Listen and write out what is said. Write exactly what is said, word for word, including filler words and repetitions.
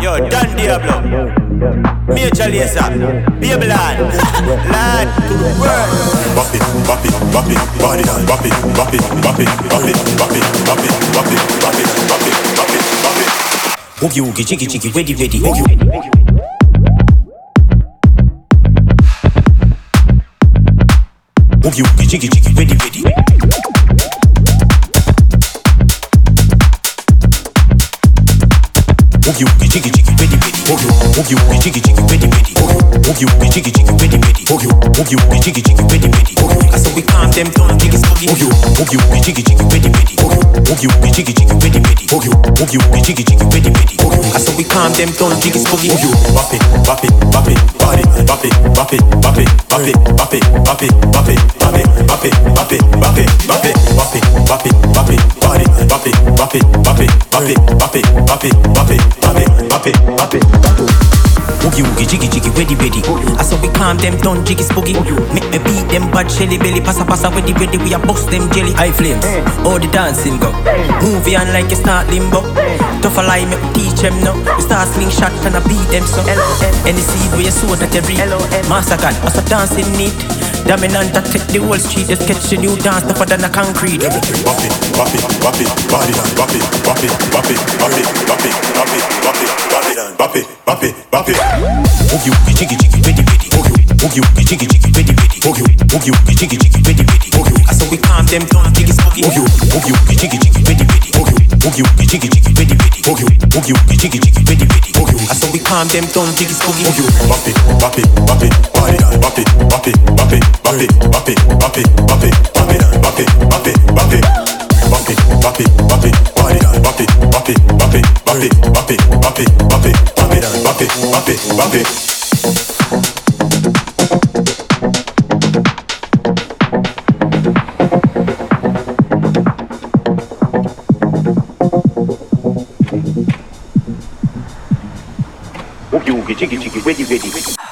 Yo, Dan Diablo, Major Lazer, Babylon, Lad to the world. Bop it, bop it, bop it, body down. Bop it, bop it, bop it, bop it, bop it, bop it, bop it, bop it, bop it, bop it, bop it. Oogie oogie, jiggy jiggy, ready ready. Oogie oogie oogie, jiggy jiggy, ready ready. Oogie oogie, jiggy jiggy, ready ready. Oogie oogie, jiggy jiggy, ready ready. Oogie oogie, jiggy jiggy, ready ready. Oogie oogie, jiggy jiggy, ready ready. I saw we calm them down, jiggy spooky. Oogie oogie, jiggy jiggy, ready ready. Oogie oogie, jiggy jiggy, ready ready. Oogie oogie, jiggy jiggy, ready ready. I saw we calm them down, jiggy spooky. Oogie, bop it, bop it, bop it, body, bop it, bop it, bop it, bop it, bop it, bop it, bop it, bop it, bop it, bop it, bop it, bop it, bop it, bop it, bop it, body, bop it, bop it, bop it, bop it, bop it, bop it, bop it, bop it, bop it, bop it. Oogie oogie, jiggy jiggy, ready ready. I saw we calm them down, jiggy spooky. Make me beat them bad shelly belly, passa passa, ready ready. We a bust them jelly. High flames, all the dancing go. Movie on like you start limbo. Tough a lie, make me teach them now. We start slingshot and I beat them so. Any seed where you sow that you reap. Massacre, I saw dancing neat. Dominant that take the whole street. They sketch the new dance tougher than a concrete. Everything bop it, bop it, bop it, body down. Bop it, bop it, bop it, bop it, bop it, bop it, bop it, bop it down. Bop it, bop it, bop it. Oogie oogie, jiggy jiggy, ready ready. Oogie oogie, jiggy jiggy, ready ready. Oogie oogie, jiggy jiggy, ready ready. I saw we calm them down, jiggy spooky. Oogie oogie, jiggy jiggy, ready ready. Oogie oogie, jiggy jiggy, ready ready. Oogie oogie, jiggy jiggy, ready ready. I saw we calm them down, jiggy spooky. Oogie, bop it, bop it, bop it, body down. Bop it, bop it, bop it, bop it, bop it, bop it, bop it, bop it down. Bop it, bop it, bop it. Bop it, bop it, bop it, body down. Bop it, bop it, bop it, bop it, bop it, bop it, bop it, bop it down. Bop it, bop it, bop it. Oogie oogie, jiggy jiggy, ready ready.